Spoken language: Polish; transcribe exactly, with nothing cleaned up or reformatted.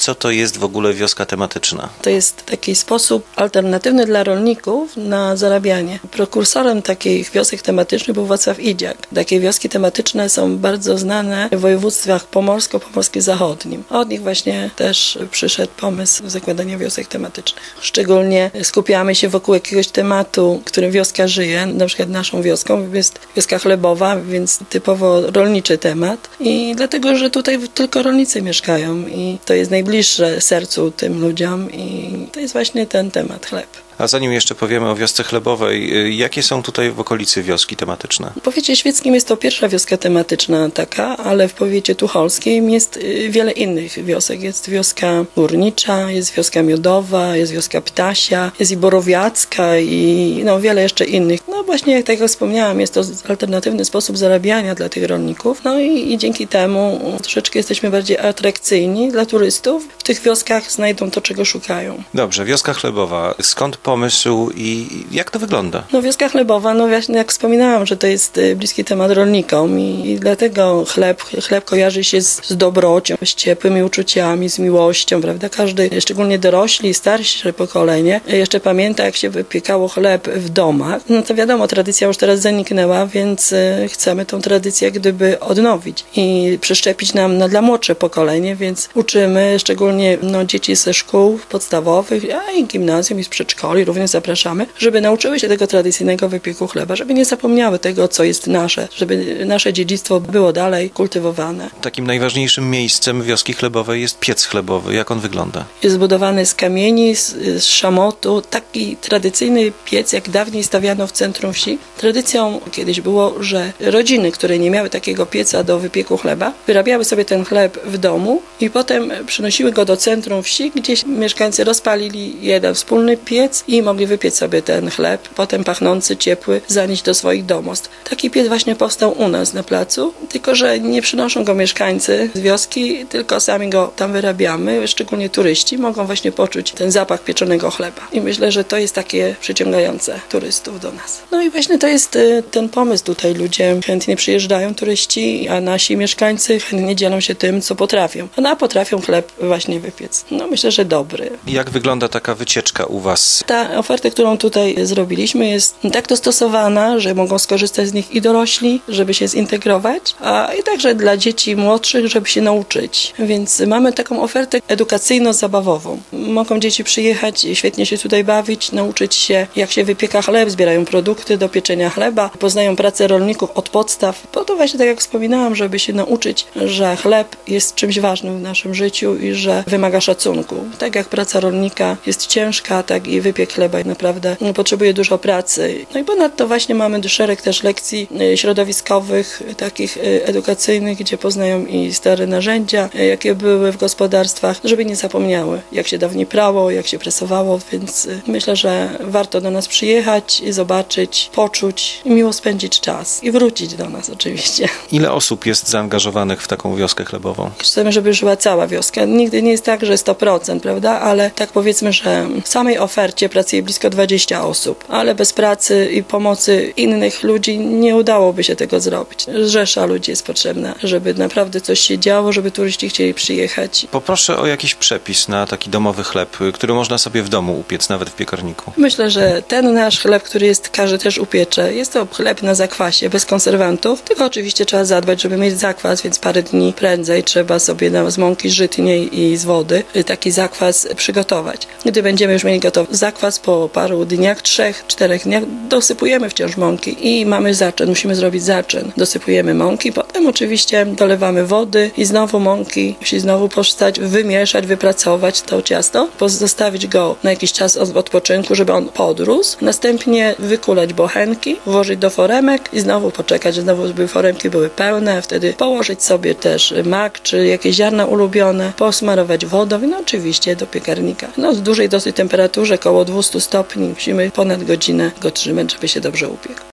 co to jest w ogóle wioska tematyczna? To jest taki sposób alternatywny dla rolników na zarabianie. Prekursorem takich wiosek tematycznych był Wacław Idziak. Takie wioski tematyczne są bardzo znane w województwach pomorsko-pomorskim zachodnim. Od nich właśnie też przyszedł pomysł zakładania wiosek tematycznych. Szczególnie skupiamy się wokół jakiegoś tematu, którym wioska żyje. Na przykład naszą wioską jest wioska chlebowa, więc typowo rolniczy temat. I dlatego, że tutaj tylko rolnicy mieszkają i to jest najbliższe sercu tym ludziom i to jest właśnie ten temat, chleb. A zanim jeszcze powiemy o wiosce chlebowej, jakie są tutaj w okolicy wioski tematyczne? W powiecie świeckim jest to pierwsza wioska tematyczna taka, ale w powiecie tucholskim jest wiele innych wiosek. Jest wioska górnicza, jest wioska miodowa, jest wioska ptasia, jest i borowiacka i no wiele jeszcze innych. No właśnie, jak tak jak wspomniałam, jest to alternatywny sposób zarabiania dla tych rolników. No i, i dzięki temu troszeczkę jesteśmy bardziej atrakcyjni dla turystów. W tych wioskach znajdą to, czego szukają. Dobrze, wioska chlebowa. Skąd pomysł i jak to wygląda? No wioska chlebowa, no właśnie jak wspominałam, że to jest bliski temat rolnikom i, i dlatego chleb, chleb kojarzy się z, z dobrocią, z ciepłymi uczuciami, z miłością, prawda? Każdy, szczególnie dorośli, starsze pokolenie, jeszcze pamięta, jak się wypiekało chleb w domach. No to wiadomo, tradycja już teraz zaniknęła, więc chcemy tą tradycję jak gdyby odnowić i przeszczepić nam no, dla młodsze pokolenie, więc uczymy szczególnie no, dzieci ze szkół podstawowych, a i gimnazjum i z przedszkoli również zapraszamy, żeby nauczyły się tego tradycyjnego wypieku chleba, żeby nie zapomniały tego, co jest nasze, żeby nasze dziedzictwo było dalej kultywowane. Takim najważniejszym miejscem wioski chlebowej jest piec chlebowy. Jak on wygląda? Jest zbudowany z kamieni, z, z szamotu, taki tradycyjny piec, jak dawniej stawiano w centrum wsi. Tradycją kiedyś było, że rodziny, które nie miały takiego pieca do wypieku chleba, wyrabiały sobie ten chleb w domu i potem przynosiły go do centrum wsi, gdzie mieszkańcy rozpalili jeden wspólny piec i mogli wypiec sobie ten chleb, potem pachnący, ciepły, zanieść do swoich domostw. Taki piec właśnie powstał u nas na placu, tylko że nie przynoszą go mieszkańcy z wioski, tylko sami go tam wyrabiamy, szczególnie turyści mogą właśnie poczuć ten zapach pieczonego chleba. I myślę, że to jest takie przyciągające turystów do nas. No i właśnie to jest ten pomysł tutaj. Ludzie chętnie przyjeżdżają, turyści, a nasi mieszkańcy chętnie dzielą się tym, co potrafią. A potrafią chleb właśnie wypiec. No myślę, że dobry. Jak wygląda taka wycieczka u Was? Ta oferta, którą tutaj zrobiliśmy, jest tak dostosowana, że mogą skorzystać z nich i dorośli, żeby się zintegrować, a i także dla dzieci młodszych, żeby się nauczyć. Więc mamy taką ofertę edukacyjno-zabawową. Mogą dzieci przyjechać i świetnie się tutaj bawić, nauczyć się, jak się wypieka chleb, zbierają produkty do pieczenia chleba, poznają pracę rolników od podstaw. Po to właśnie, tak jak wspominałam, żeby się nauczyć, że chleb jest czymś ważnym w naszym życiu i że wymaga szacunku. Tak jak praca rolnika jest ciężka, tak i wypiek chleba naprawdę potrzebuje dużo pracy. No i ponadto właśnie mamy szereg też lekcji środowiskowych, takich edukacyjnych, gdzie poznają i stare narzędzia, jakie były w gospodarstwach, żeby nie zapomniały, jak się dawniej prało, jak się presowało, więc myślę, że warto do nas przyjechać i zobaczyć, poczuć i miło spędzić czas i wrócić do nas oczywiście. Ile osób jest zaangażowanych w taką wioskę chlebową? Chcemy, żeby żyła cała wioska. Nigdy nie jest tak, że sto procent, prawda? Ale tak powiedzmy, że w samej ofercie pracuje blisko dwadzieścia osób, ale bez pracy i pomocy innych ludzi nie udałoby się tego zrobić. Rzesza ludzi jest potrzebna, żeby naprawdę coś się działo, żeby turyści chcieli przyjechać. Poproszę o jakiś przepis na taki domowy chleb, który można sobie w domu upiec, nawet w piekarniku. Myślę, że ten nasz chleb, który jest, każdy też upiecze, jest to chleb na zakwasie, bez konserwantów, tylko oczywiście trzeba zadbać, żeby mieć zakwas, więc parę dni prędzej trzeba sobie na, z mąki żytniej i z wody taki zakwas przygotować. Gdy będziemy już mieli gotowy zakwas, po paru dniach, trzech, czterech dniach dosypujemy wciąż mąki i mamy zaczyn, musimy zrobić zaczyn. Dosypujemy mąki, potem oczywiście dolewamy wody i znowu mąki musi znowu powstać, wymieszać, wypracować to ciasto, pozostawić go na jakiś czas od odpoczynku, żeby on podrósł, następnie wykulać bochenki, włożyć do foremek i znowu poczekać, znowu żeby foremki były pełne, wtedy położyć sobie też mak czy jakieś ziarna ulubione, posmarować wodą i no oczywiście do piekarnika. No w dużej dosyć temperaturze, około dwieście stopni, musimy ponad godzinę go trzymać, żeby się dobrze upiekł.